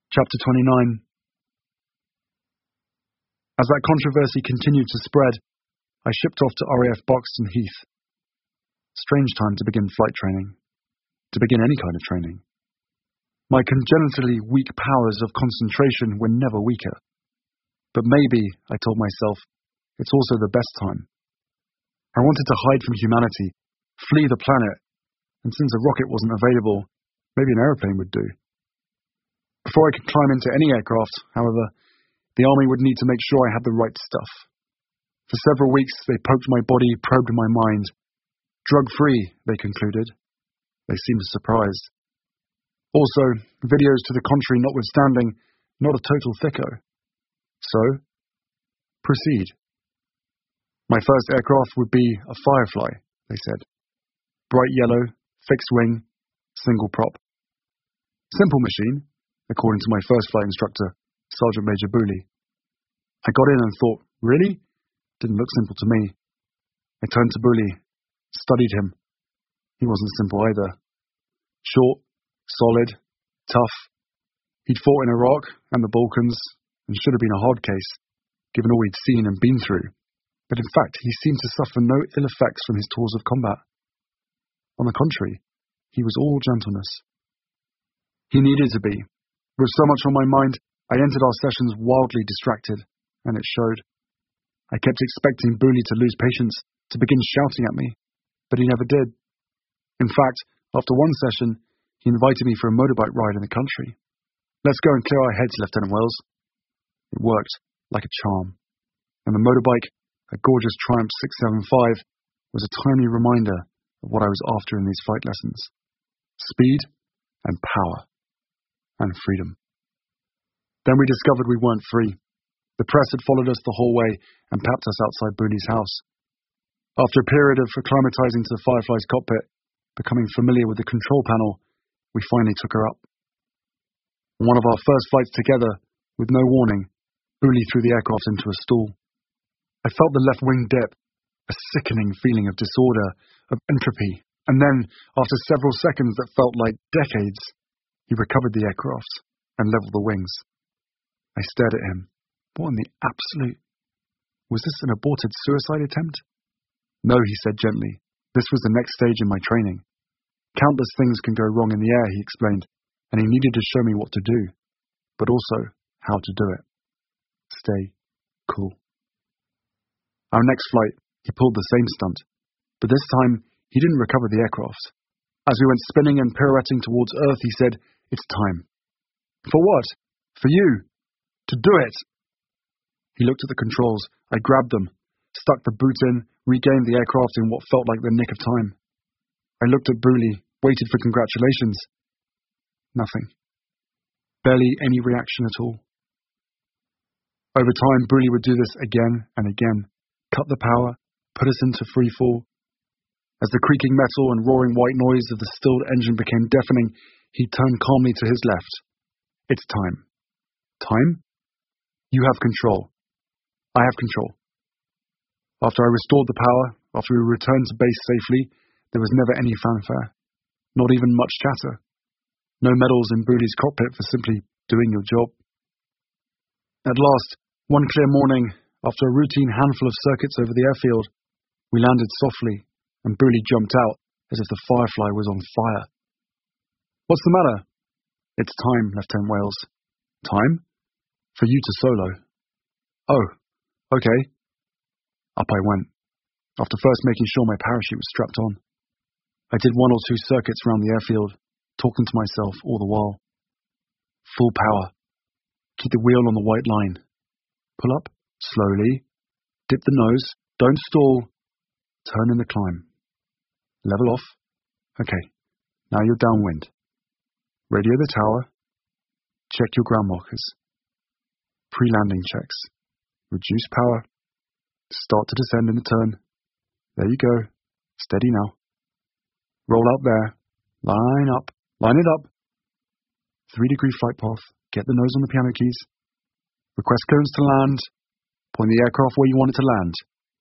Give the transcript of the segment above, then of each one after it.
Chapter 29. As that controversy continued to spread, I shipped off to RAF Buxton Heath. Strange time to begin flight training. To begin any kind of training. My congenitally weak powers of concentration were never weaker. But maybe, I told myself, it's also the best time. I wanted to hide from humanity, flee the planet, and since a rocket wasn't available, maybe an aeroplane would do. Before I could climb into any aircraft, however, the army would need to make sure I had the right stuff. For several weeks, they poked my body, probed my mind. Drug-free, they concluded. They seemed surprised. Also, videos to the contrary notwithstanding, not a total thicko. So, proceed. My first aircraft would be a Firefly, they said. Bright yellow, fixed wing, single prop. Simple machine, according to my first flight instructor, Sergeant Major Booley. I got in and thought, really? Didn't look simple to me. I turned to Booley, studied him. He wasn't simple either. Short, solid, tough. He'd fought in Iraq and the Balkans, and should have been a hard case, given all he'd seen and been through. But in fact, he seemed to suffer no ill effects from his tours of combat. On the contrary, he was all gentleness. He needed to be. With so much on my mind, I entered our sessions wildly distracted, and it showed. I kept expecting Booley to lose patience, to begin shouting at me, but he never did. In fact, after one session, he invited me for a motorbike ride in the country. Let's go and clear our heads, Lieutenant Wells. It worked, like a charm. And the motorbike, a gorgeous Triumph 675, was a timely reminder of what I was after in these flight lessons. Speed and power. And freedom. Then we discovered we weren't free. The press had followed us the whole way and papped us outside Booley's house. After a period of acclimatizing to the Firefly's cockpit, becoming familiar with the control panel, we finally took her up. On one of our first flights together, with no warning, Booley threw the aircraft into a stall. I felt the left wing dip, a sickening feeling of disorder, of entropy, and then, after several seconds that felt like decades, he recovered the aircraft and leveled the wings. I stared at him. What in the absolute... Was this an aborted suicide attempt? No, he said gently. This was the next stage in my training. Countless things can go wrong in the air, he explained, and he needed to show me what to do, but also how to do it. Stay cool. Our next flight, he pulled the same stunt, but this time he didn't recover the aircraft. As we went spinning and pirouetting towards Earth, he said, "It's time." For what? For you. To do it. He looked at the controls. I grabbed them, stuck the boot in, regained the aircraft in what felt like the nick of time. I looked at Booley, waited for congratulations. Nothing. Barely any reaction at all. Over time, Booley would do this again and again, cut the power, put us into free fall. As the creaking metal and roaring white noise of the stilled engine became deafening, he turned calmly to his left. It's time. Time? You have control. I have control. After I restored the power, after we returned to base safely, there was never any fanfare. Not even much chatter. No medals in Booley's cockpit for simply doing your job. At last, one clear morning, after a routine handful of circuits over the airfield, we landed softly, and Booley jumped out as if the Firefly was on fire. What's the matter? It's time, Lieutenant Wales. Time? For you to solo. Oh, okay. Up I went, after first making sure my parachute was strapped on. I did 1 or 2 circuits around the airfield, talking to myself all the while. Full power. Keep the wheel on the white line. Pull up, slowly. Dip the nose. Don't stall. Turn in the climb. Level off. Okay, now you're downwind. Radio the tower. Check your ground markers. Pre-landing checks. Reduce power. Start to descend in the turn. There you go. Steady now. Roll out there. Line up. Line it up. 3-degree flight path. Get the nose on the piano keys. Request clearance to land. Point the aircraft where you want it to land.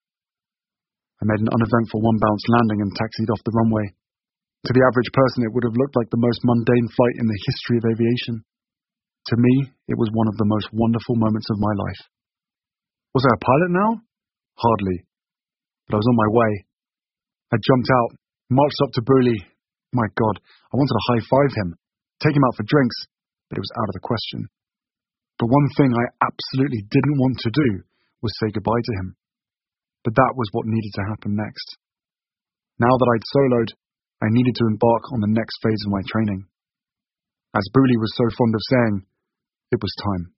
I made an uneventful one-bounce landing and taxied off the runway. To the average person, it would have looked like the most mundane flight in the history of aviation. To me, it was one of the most wonderful moments of my life. Was I a pilot now? Hardly. But I was on my way. I jumped out, marched up to Booley. My God, I wanted to high-five him, take him out for drinks, but it was out of the question. The one thing I absolutely didn't want to do was say goodbye to him. But that was what needed to happen next. Now that I'd soloed, I needed to embark on the next phase of my training. As Booley was so fond of saying, it was time.